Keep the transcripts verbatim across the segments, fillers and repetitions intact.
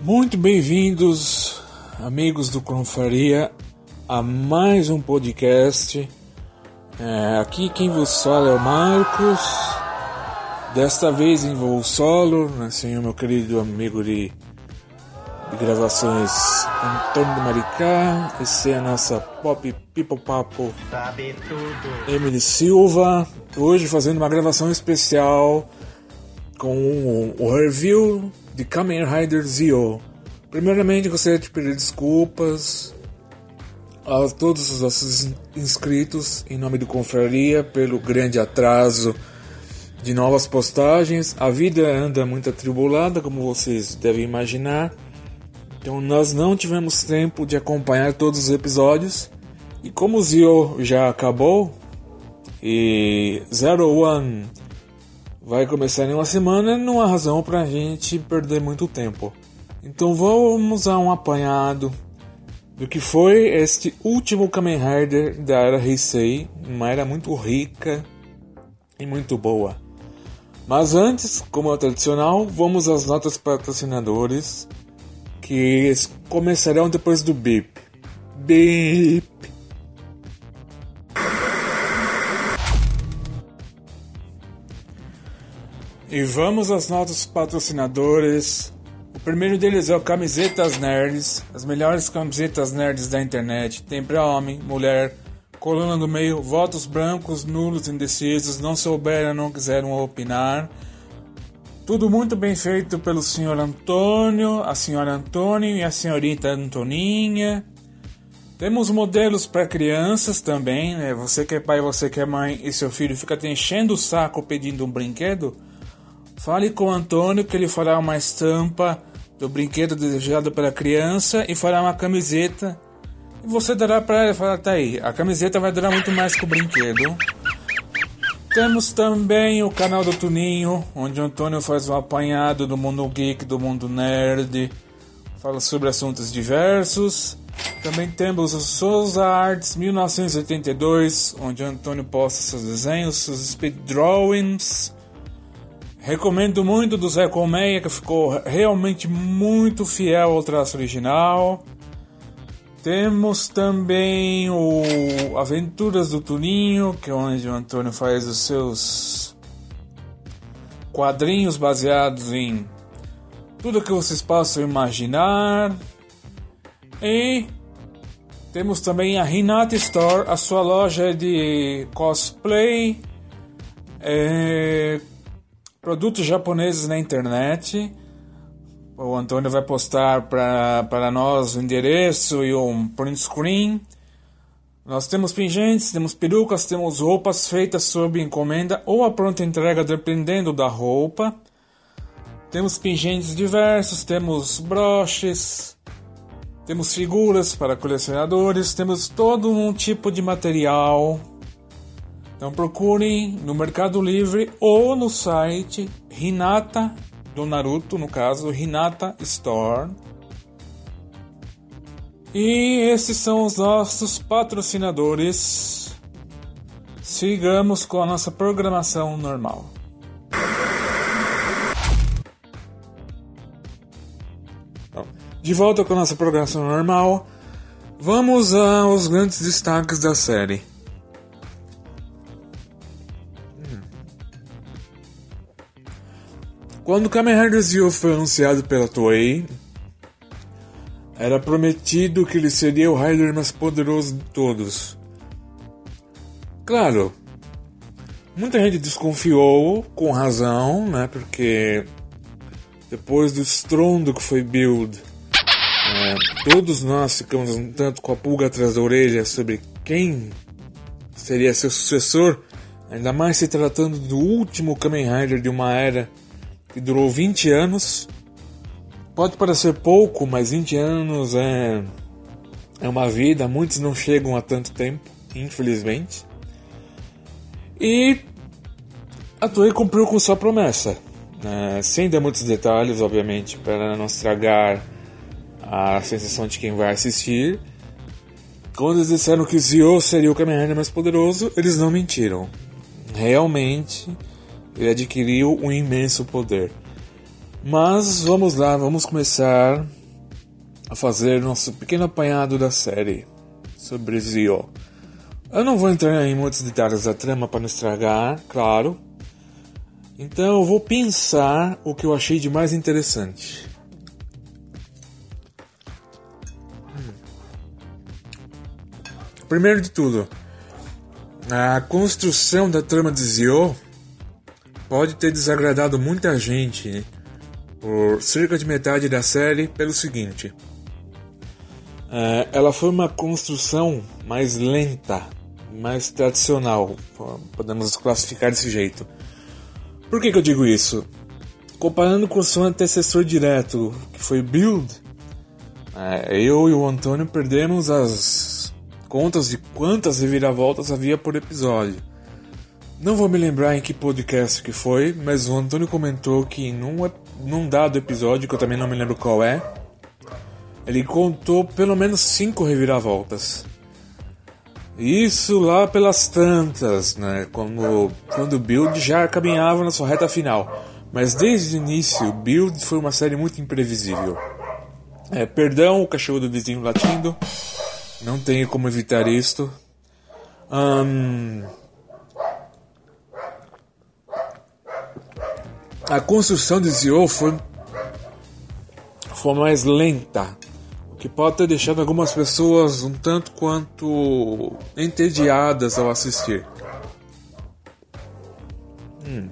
Muito bem-vindos, amigos do Confraria, a mais um podcast. É, aqui quem vos fala é o Marcos, desta vez em voo solo, né, sem o meu querido amigo de, de gravações Antônio de Maricá. Esse é a nossa Pop People Papo Emily Silva, hoje fazendo uma gravação especial com o, o review de Kamen Rider Zio. Primeiramente gostaria de pedir desculpas a todos os nossos inscritos em nome do Confraria pelo grande atraso de novas postagens. A vida anda muito atribulada, como vocês devem imaginar, então nós não tivemos tempo de acompanhar todos os episódios, e como o Zio já acabou e Zero One vai começar em uma semana, não há razão para a gente perder muito tempo. Então vamos a um apanhado do que foi este último Kamen Rider da era Heisei, uma era muito rica e muito boa. Mas antes, como é o tradicional, vamos às notas patrocinadores, que começarão depois do bip. Bip! E vamos às notas patrocinadores. O primeiro deles é o Camisetas Nerds, as melhores camisetas nerds da internet. Tem para homem, mulher, coluna do meio, votos brancos, nulos, indecisos, não souberam, não quiseram opinar. Tudo muito bem feito pelo senhor Antônio, a senhora Antônio e a senhorita Antoninha. Temos modelos para crianças também, né? Você que é pai, você que é mãe e seu filho fica te enchendo o saco pedindo um brinquedo, fale com o Antônio que ele fará uma estampa do brinquedo desejado pela criança e fará uma camiseta. E você dará para ela e falar, tá aí, a camiseta vai durar muito mais que o brinquedo. Temos também o canal do Tuninho, onde o Antônio faz um apanhado do mundo geek, do mundo nerd, fala sobre assuntos diversos. Também temos o Souza Arts mil novecentos e oitenta e dois, onde o Antônio posta seus desenhos, seus speed drawings. Recomendo muito do Zé Colmeia, que ficou realmente muito fiel ao traço original. Temos também o Aventuras do Tuninho, que é onde o Antônio faz os seus quadrinhos baseados em tudo que vocês possam imaginar. E temos também a Hinata Store, a sua loja de cosplay, é, produtos japoneses na internet. O Antônio vai postar para nós o endereço e um print screen. Nós temos pingentes, temos perucas, temos roupas feitas sob encomenda ou a pronta entrega, dependendo da roupa. Temos pingentes diversos, temos broches, temos figuras para colecionadores, temos todo um tipo de material. Então procurem no Mercado Livre ou no site Hinata, do Naruto, no caso, Hinata Store. E esses são os nossos patrocinadores. Sigamos com a nossa programação normal. Então, de volta com a nossa programação normal, vamos aos grandes destaques da série. Quando Kamen Rider Zio foi anunciado pela Toei, era prometido que ele seria o Rider mais poderoso de todos. Claro, muita gente desconfiou, com razão, né? Porque depois do estrondo que foi Build, é, todos nós ficamos um tanto com a pulga atrás da orelha sobre quem seria seu sucessor, ainda mais se tratando do último Kamen Rider de uma era que durou vinte anos. Pode parecer pouco, mas vinte anos é, é uma vida. Muitos não chegam a tanto tempo, infelizmente. E a Toei cumpriu com sua promessa, né? Sem dar muitos detalhes, obviamente, para não estragar a sensação de quem vai assistir. Quando eles disseram que Zio seria o Kamen Rider mais poderoso, eles não mentiram. Realmente ele adquiriu um imenso poder. Mas vamos lá, vamos começar a fazer nosso pequeno apanhado da série sobre Zio. Eu não vou entrar em muitos detalhes da trama para não estragar, claro. Então eu vou pensar o que eu achei de mais interessante. Hum. Primeiro de tudo, a construção da trama de Zio pode ter desagradado muita gente por cerca de metade da série pelo seguinte. É, ela foi uma construção mais lenta, mais tradicional, podemos classificar desse jeito. Por que que eu digo isso? Comparando com o seu antecessor direto, que foi Build, é, eu e o Antônio perdemos as contas de quantas reviravoltas havia por episódio. Não vou me lembrar em que podcast que foi, mas o Antônio comentou que num, num dado episódio, que eu também não me lembro qual é, ele contou pelo menos cinco reviravoltas. Isso lá pelas tantas, né? Quando, quando o Build já caminhava na sua reta final. Mas desde o início, o Build foi uma série muito imprevisível. É, perdão, o cachorro do vizinho latindo. Não tenho como evitar isto. Hum, a construção de Zio foi, foi mais lenta, o que pode ter deixado algumas pessoas um tanto quanto entediadas ao assistir. Hum.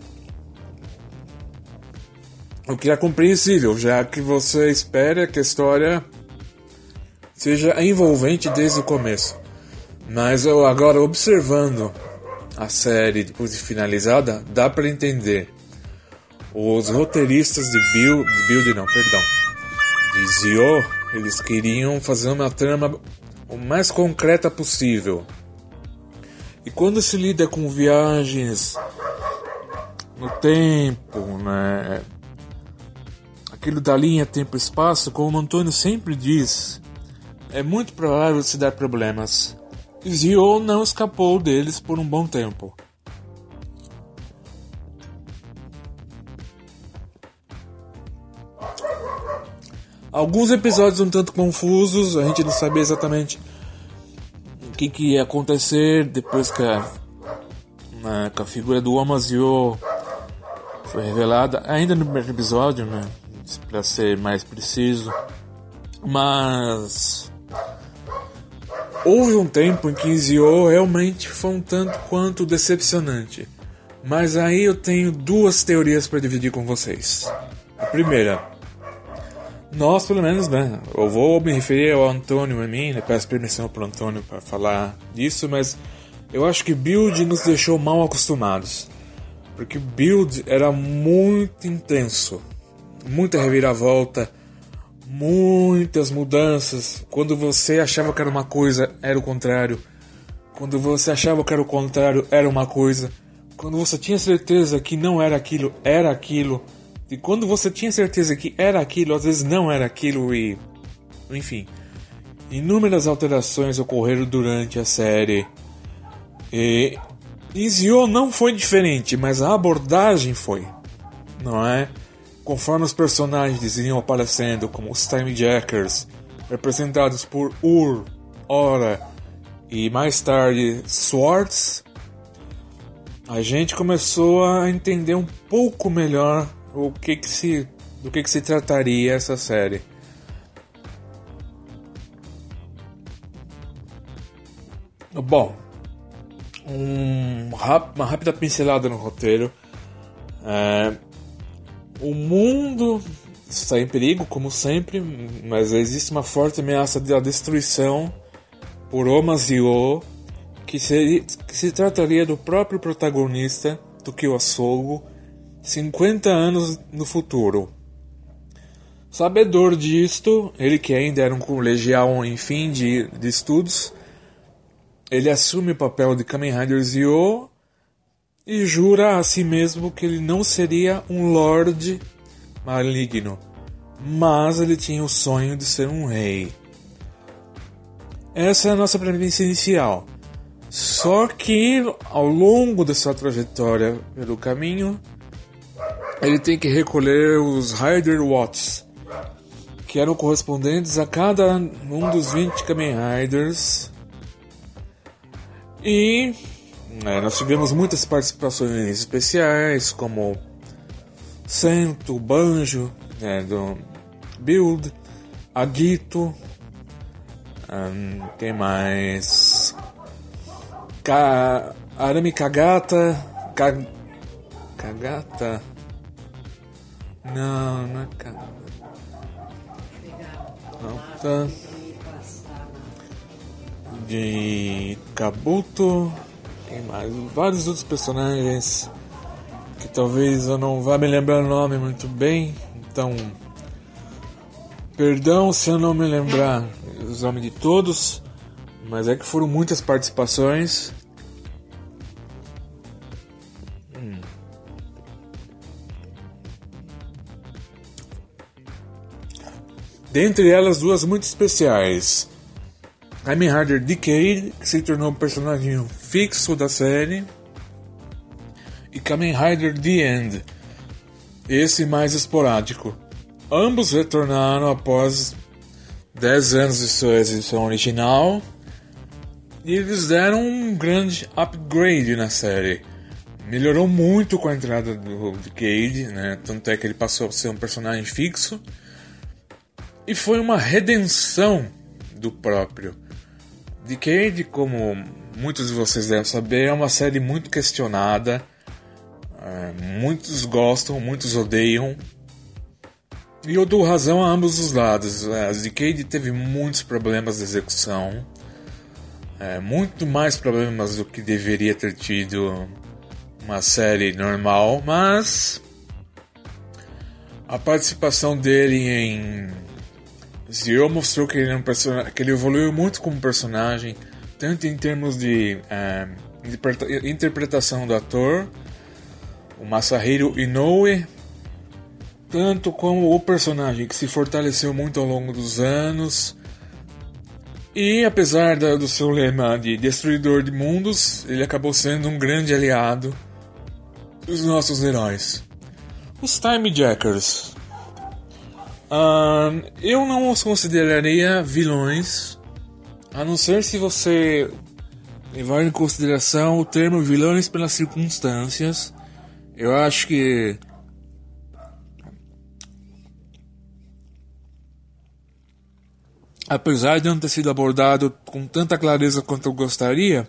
O que é compreensível, já que você espera que a história seja envolvente desde o começo. Mas eu agora, observando a série depois de finalizada, dá para entender. Os roteiristas de Build, de Build não, perdão, de Zio, eles queriam fazer uma trama o mais concreta possível. E quando se lida com viagens no tempo, né, aquilo da linha tempo-espaço, como o Antônio sempre diz, é muito provável se dar problemas. E Zio não escapou deles por um bom tempo. Alguns episódios um tanto confusos, a gente não sabia exatamente o que, que ia acontecer depois que a, na, que a figura do Omazio foi revelada, ainda no primeiro episódio, né, para ser mais preciso. Mas houve um tempo em que Zio realmente foi um tanto quanto decepcionante. Mas aí eu tenho duas teorias para dividir com vocês. A primeira, nós, pelo menos, né? Eu vou me referir ao Antônio e a mim, né? Peço permissão para o Antônio para falar disso, mas eu acho que Build nos deixou mal acostumados. Porque Build era muito intenso, muita reviravolta, muitas mudanças. Quando você achava que era uma coisa, era o contrário. Quando você achava que era o contrário, era uma coisa. Quando você tinha certeza que não era aquilo, era aquilo. E quando você tinha certeza que era aquilo, às vezes não era aquilo e... Enfim. Inúmeras alterações ocorreram durante a série. E... E Zio não foi diferente, mas a abordagem foi. Não é? Conforme os personagens iam aparecendo, como os Time Jackers, representados por Ur, Ora e mais tarde Swords, a gente começou a entender um pouco melhor o que que se, do que que se trataria essa série. Bom, um, uma rápida pincelada no roteiro. É, o mundo está em perigo, como sempre, mas existe uma forte ameaça da destruição por Omazio, que, seria, que se trataria do próprio protagonista, Tokyo Asogo, cinquenta anos no futuro. Sabedor disto, ele que ainda era um colegial em fim de, de estudos, ele assume o papel de Kamen Rider Zio e jura a si mesmo que ele não seria um Lorde maligno, mas ele tinha o sonho de ser um rei. Essa é a nossa premissa inicial. Só que ao longo da sua trajetória pelo caminho, ele tem que recolher os Rider Watts, que eram correspondentes a cada um dos vinte Kamen Riders. E é, nós tivemos muitas participações especiais, como Sento, Banjo, é, do Build, Agito, um, quem mais? Ka, Arami Kagata, Ka, Kagata, não, não é Kagata, não, tá, de Kabuto, quem mais? Vários outros personagens que talvez eu não vá me lembrar o nome muito bem, então perdão se eu não me lembrar os nomes de todos, mas é que foram muitas participações. Hum. Dentre elas, duas muito especiais. Kamen Rider Decade, que se tornou um personagem fixo da série, e Kamen Rider The End, esse mais esporádico. Ambos retornaram após dez anos de sua exibição original, e eles deram um grande upgrade na série. Melhorou muito com a entrada do Decade, né? Tanto é que ele passou a ser um personagem fixo, e foi uma redenção do próprio. Decade, como muitos de vocês devem saber, é uma série muito questionada. É, muitos gostam, muitos odeiam. E eu dou razão a ambos os lados. A Decade teve muitos problemas de execução. É, muito mais problemas do que deveria ter tido uma série normal. Mas a participação dele em Zio mostrou que ele, é um person... que ele evoluiu muito como personagem, tanto em termos de é, interpretação do ator, o Masahiro Inoue, tanto como o personagem, que se fortaleceu muito ao longo dos anos. E apesar da, do seu lema de destruidor de mundos, ele acabou sendo um grande aliado dos nossos heróis. Os Time Jackers. Uh, eu não os consideraria vilões, a não ser se você levar em consideração o termo vilões pelas circunstâncias. Eu acho que apesar de não ter sido abordado com tanta clareza quanto eu gostaria,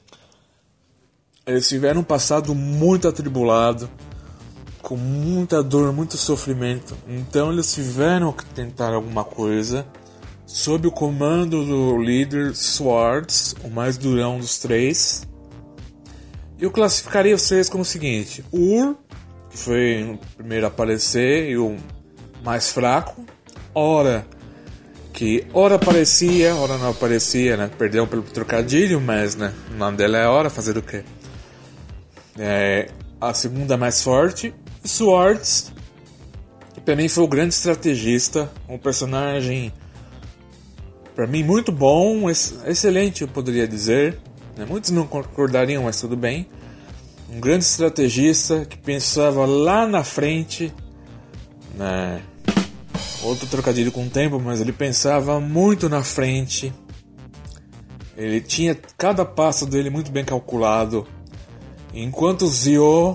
eles tiveram um passado muito atribulado, com muita dor, muito sofrimento. Então eles tiveram que tentar alguma coisa sob o comando do líder Swords, o mais durão dos três. Eu classificaria os três como o seguinte: o Ur, que foi o primeiro a aparecer e o mais fraco, ora que ora aparecia, ora não aparecia, né? Perdeu pelo trocadilho, mas né, o nome dela é Ora, fazer o quê? É, a segunda mais forte, Swords, que pra mim foi o grande estrategista, um personagem pra mim muito bom, excelente eu poderia dizer, né? Muitos não concordariam, mas tudo bem. Um grande estrategista que pensava lá na frente, né? Outro trocadilho com o tempo, mas ele pensava muito na frente. Ele tinha cada passo dele muito bem calculado. Enquanto Zio,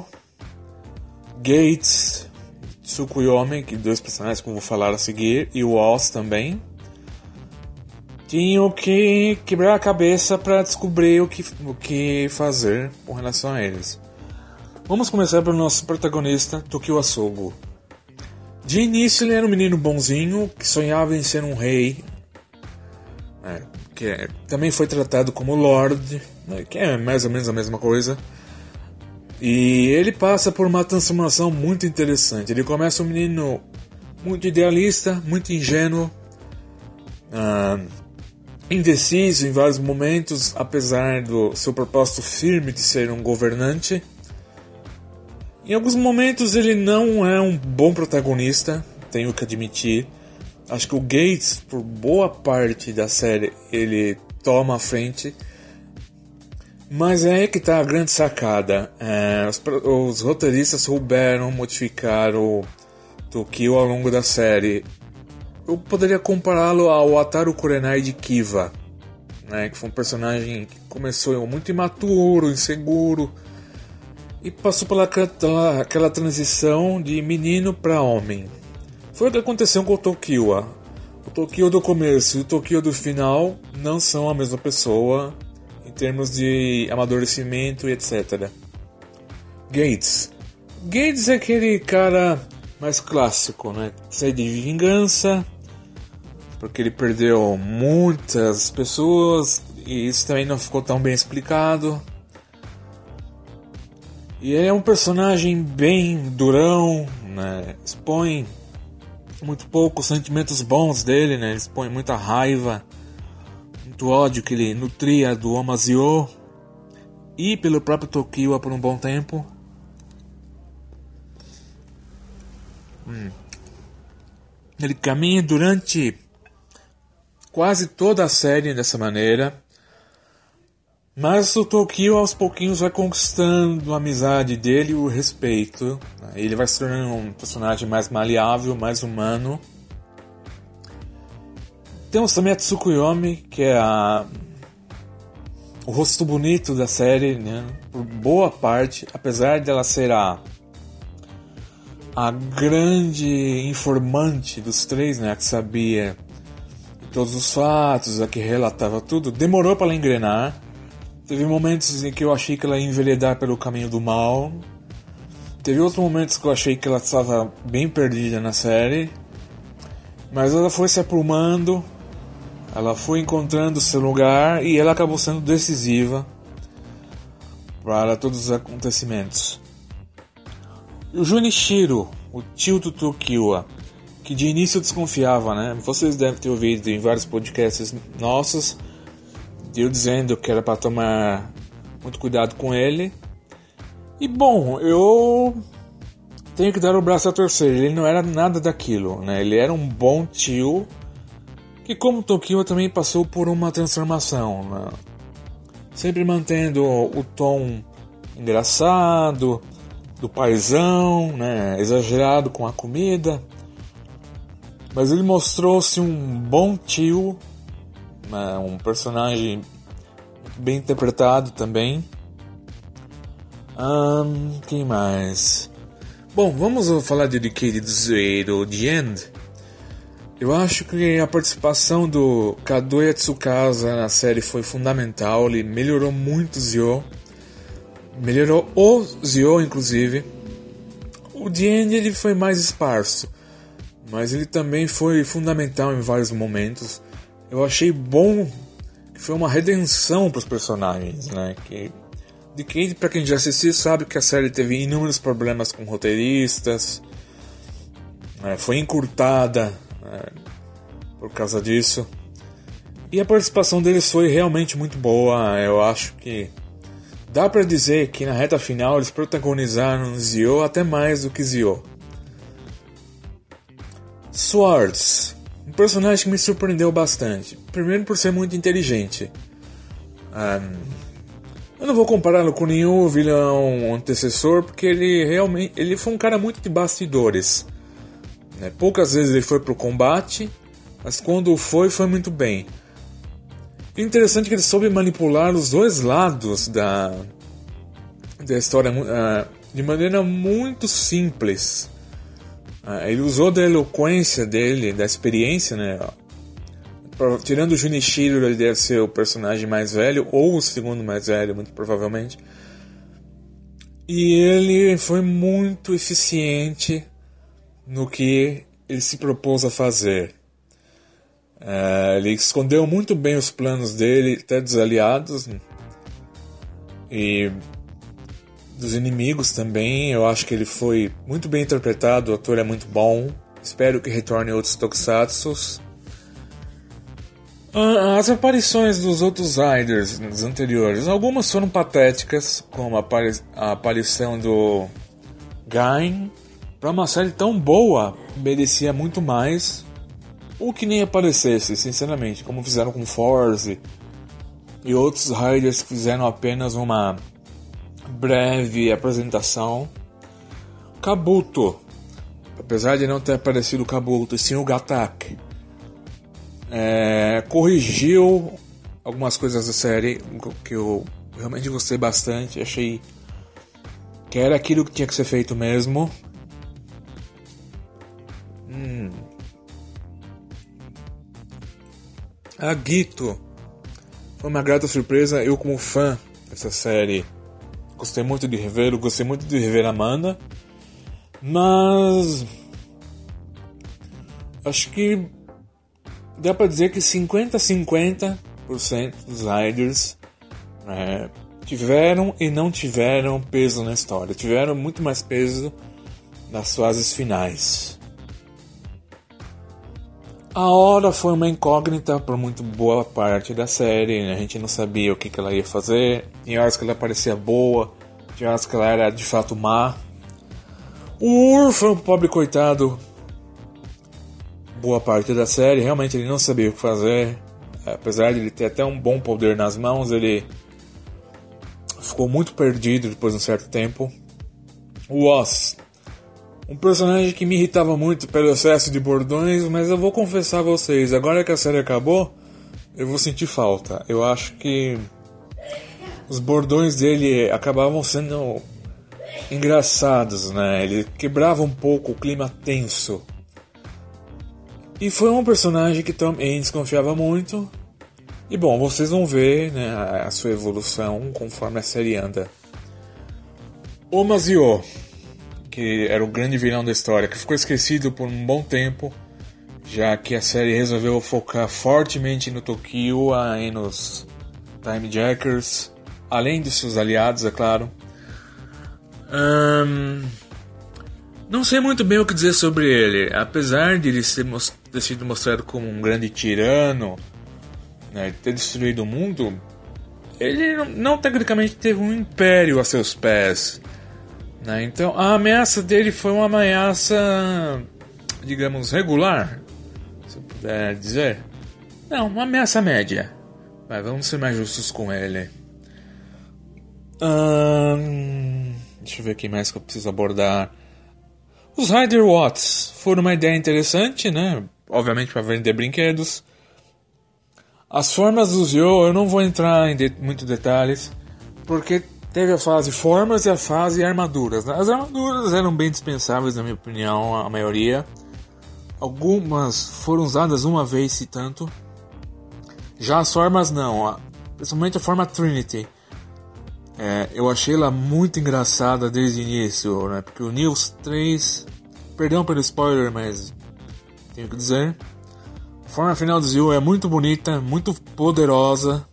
Gates, Tsukuyomi, que dois personagens que eu vou falar a seguir, e o Oz também, tinham que quebrar a cabeça para descobrir o que, o que fazer com relação a eles. Vamos começar pelo nosso protagonista, Tokyo Asobu. De início ele era um menino bonzinho que sonhava em ser um rei, é, que é, também foi tratado como Lord, né, que é mais ou menos a mesma coisa. E ele passa por uma transformação muito interessante. Ele começa um menino muito idealista, muito ingênuo, ah, indeciso em vários momentos, apesar do seu propósito firme de ser um governante. Em alguns momentos ele não é um bom protagonista, tenho que admitir. Acho que o Gates, por boa parte da série, ele toma a frente. Mas é aí que está a grande sacada. É, os, os roteiristas souberam modificar o Tokyo ao longo da série. eu poderia compará-lo ao Ataru Kurenai de Kiva, né, que foi um personagem que começou muito imaturo, inseguro, e passou pela aquela, aquela transição de menino para homem. Foi o que aconteceu com o Tokiwa. O Tokiwa do começo e o Tokiwa do final não são a mesma pessoa em termos de amadurecimento e etcétera. Gates. Gates é aquele cara mais clássico, né? Sede de vingança, porque ele perdeu muitas pessoas e isso também não ficou tão bem explicado. E ele é um personagem bem durão, né? Expõe muito pouco os sentimentos bons dele, né? Ele expõe muita raiva, muito ódio que ele nutria do Omazio e pelo próprio Tokiwa por um bom tempo. Hum. Ele caminha durante quase toda a série dessa maneira, mas o Tokiwa aos pouquinhos vai conquistando a amizade dele e o respeito. Ele vai se tornando um personagem mais maleável, mais humano. Temos também a Tsukuyomi, que é a... o rosto bonito da série, né? Por boa parte, apesar dela ser a a grande informante dos três, né, que sabia todos os fatos, a que relatava tudo, demorou para ela engrenar. Teve momentos em que eu achei que ela ia enveredar pelo caminho do mal. Teve outros momentos que eu achei que ela estava bem perdida na série. Mas ela foi se aprumando, ela foi encontrando seu lugar e ela acabou sendo decisiva para todos os acontecimentos. E o Junichiro, o tio do Tokiwa, que de início eu desconfiava, né? Vocês devem ter ouvido em vários podcasts nossos, eu dizendo que era para tomar muito cuidado com ele. E bom, eu tenho que dar o braço a torcer, ele não era nada daquilo, né? Ele era um bom tio, que como Tokiwa também passou por uma transformação, né? Sempre mantendo o tom engraçado, do paizão, né, exagerado com a comida, mas ele mostrou-se um bom tio, né, um personagem bem interpretado também. Um, quem mais? Bom, vamos falar de Decade Zero The End. Eu acho que a participação do Kadoya Tsukasa na série foi fundamental, ele melhorou muito o Zio. Melhorou o Zio, inclusive. O The End ele foi mais esparso, mas ele também foi fundamental em vários momentos. Eu achei bom que foi uma redenção para os personagens, né? Que Decade, para quem já assistiu, sabe que a série teve inúmeros problemas com roteiristas, né? Foi encurtada, né, por causa disso. E a participação deles foi realmente muito boa. Eu acho que dá pra dizer que na reta final eles protagonizaram Zio até mais do que Zio. Swords, um personagem que me surpreendeu bastante. Primeiro por ser muito inteligente. Um, eu não vou compará-lo com nenhum vilão antecessor, porque ele realmente ele foi um cara muito de bastidores. Né? Poucas vezes ele foi pro combate, mas quando foi, foi muito bem. O interessante é que ele soube manipular os dois lados da, da história uh, de maneira muito simples. Uh, ele usou da eloquência dele, da experiência, né? Pra, tirando o Junichiro, ele deve ser o personagem mais velho, ou o segundo mais velho, muito provavelmente. E ele foi muito eficiente no que ele se propôs a fazer. Uh, ele escondeu muito bem os planos dele, até dos aliados e dos inimigos também. Eu acho que ele foi muito bem interpretado, o ator é muito bom. Espero que retorne outros tokusatsus. Uh, as aparições dos outros Riders dos anteriores, algumas foram patéticas, como a, apari- a aparição do Gain. Para uma série tão boa, merecia muito mais. Ou que nem aparecesse, sinceramente, como fizeram com Force e outros Riders que fizeram apenas uma breve apresentação. Kabuto, apesar de não ter aparecido o Kabuto e sim o Gatak, é, corrigiu algumas coisas da série que eu realmente gostei bastante. Achei que era aquilo que tinha que ser feito mesmo. Hum. A Gito foi uma grata surpresa. Eu, como fã dessa série, gostei muito de rever, gostei muito de rever a Amanda, mas acho que dá pra dizer que cinquenta a cinquenta por cento dos Riders é, tiveram e não tiveram peso na história. Tiveram muito mais peso nas fases finais. A Hora foi uma incógnita por muito boa parte da série, né? A gente não sabia o que, que ela ia fazer. Tinha horas que ela parecia boa, tinha horas que ela era de fato má. O Ur foi um pobre coitado boa parte da série, realmente ele não sabia o que fazer. Apesar de ele ter até um bom poder nas mãos, ele ficou muito perdido depois de um certo tempo. O Oz, um personagem que me irritava muito pelo excesso de bordões, mas eu vou confessar a vocês, agora que a série acabou, eu vou sentir falta. Eu acho que os bordões dele acabavam sendo engraçados, né? Ele quebrava um pouco o clima tenso. E foi um personagem que também desconfiava muito. E bom, vocês vão ver, né, a sua evolução conforme a série anda. O Mazio, que era o grande vilão da história, que ficou esquecido por um bom tempo, já que a série resolveu focar fortemente no Tokyo e nos Time Jackers, além de seus aliados, é claro. Hum, não sei muito bem o que dizer sobre ele, apesar de ele ser, ter sido mostrado como um grande tirano, né, ter destruído o mundo. Ele não, não tecnicamente teve um império a seus pés. Né? Então a ameaça dele foi uma ameaça, digamos, regular, se eu puder dizer. Não, uma ameaça média. Mas vamos ser mais justos com ele. Hum, deixa eu ver o que mais que eu preciso abordar. Os Rider Watts foram uma ideia interessante, né? Obviamente para vender brinquedos. As formas dos Yo, eu não vou entrar em de- muitos detalhes, porque teve a fase formas e a fase armaduras. Né? As armaduras eram bem dispensáveis, na minha opinião, a maioria. Algumas foram usadas uma vez, se tanto. Já as formas não, principalmente a forma Trinity. É, eu achei ela muito engraçada desde o início, né? Porque o News três, perdão pelo spoiler, mas tenho que dizer, a forma final do Zio é muito bonita, muito poderosa,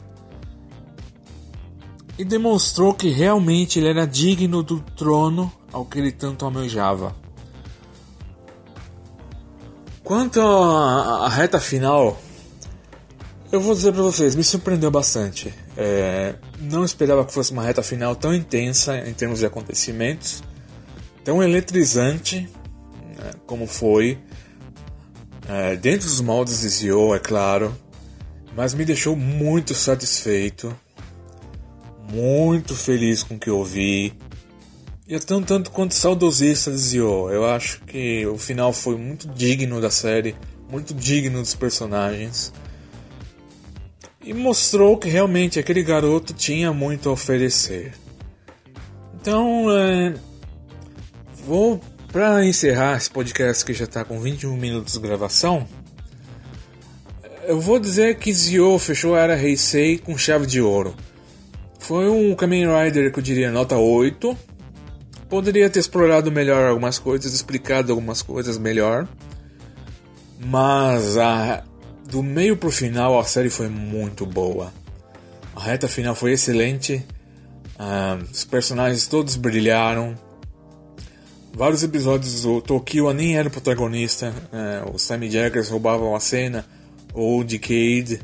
e demonstrou que realmente ele era digno do trono ao que ele tanto almejava. Quanto à, à reta final, eu vou dizer pra vocês, me surpreendeu bastante. É, não esperava que fosse uma reta final tão intensa em termos de acontecimentos, tão eletrizante, né, como foi, é, dentro dos moldes de Zio, é claro, mas me deixou muito satisfeito, muito feliz com o que eu vi, e é tão tanto quanto saudosista de Zio. Eu acho que o final foi muito digno da série, muito digno dos personagens. E mostrou que realmente aquele garoto tinha muito a oferecer. Então, é, vou para encerrar esse podcast que já está com vinte e um minutos de gravação. Eu vou dizer que Zio fechou a era Heisei com chave de ouro. Foi um Kamen Rider que eu diria nota oito. Poderia ter explorado melhor algumas coisas, explicado algumas coisas melhor. Mas a do meio pro final a série foi muito boa. A reta final foi excelente. Uh, os personagens todos brilharam. Vários episódios o Tokyo nem era o protagonista. Uh, os Time Jackers roubavam a cena. Ou o Decade.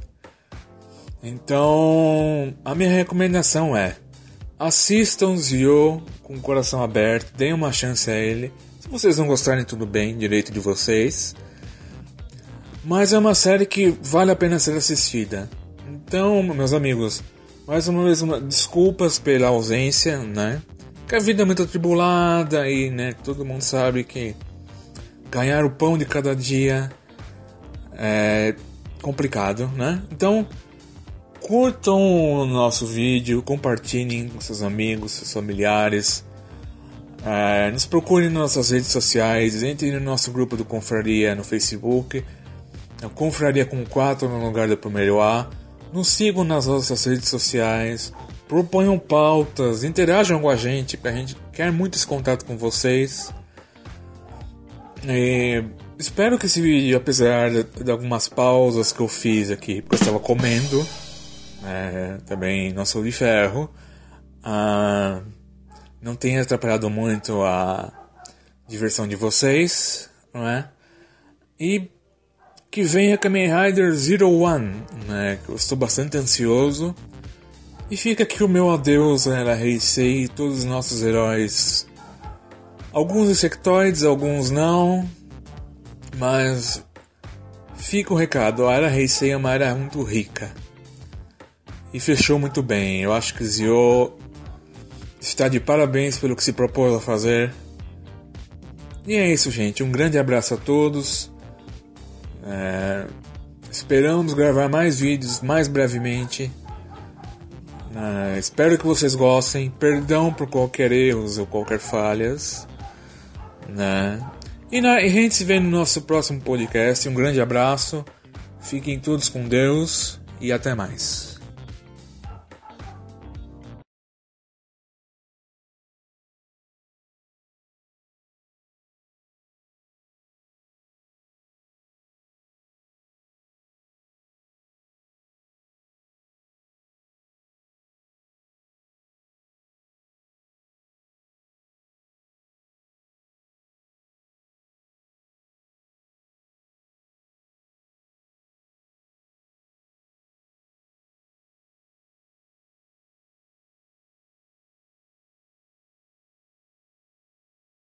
Então a minha recomendação é: assistam Zio com o coração aberto. Deem uma chance a ele. Se vocês não gostarem, tudo bem, direito de vocês. Mas é uma série que vale a pena ser assistida. Então, meus amigos, mais uma vez, uma, desculpas pela ausência, né? Que a vida é muito atribulada e, né, todo mundo sabe que ganhar o pão de cada dia é, complicado, né? Então, curtam o nosso vídeo, compartilhem com seus amigos, seus familiares. É, nos procurem nas nossas redes sociais, entrem no nosso grupo do Confraria no Facebook, Confraria com quatro no lugar do primeiro A. Nos sigam nas nossas redes sociais, proponham pautas, interajam com a gente, porque a gente quer muito esse contato com vocês. E espero que esse vídeo, apesar de, de algumas pausas que eu fiz aqui, porque eu estava comendo, é, também não sou de ferro, ah, não tenha atrapalhado muito a diversão de vocês, não é? E que venha Kamen Rider Zero One, né? Que eu estou bastante ansioso. E fica aqui o meu adeus a Era Heisei e todos os nossos heróis. Alguns insectoides, alguns não. Mas fica o recado, a Era Heisei é uma era muito rica. E fechou muito bem. Eu acho que Zio está de parabéns pelo que se propôs a fazer. E é isso, gente. Um grande abraço a todos. É, esperamos gravar mais vídeos mais brevemente. É, espero que vocês gostem. Perdão por qualquer erros ou qualquer falhas, né? E, na, e a gente se vê no nosso próximo podcast. Um grande abraço. Fiquem todos com Deus e até mais.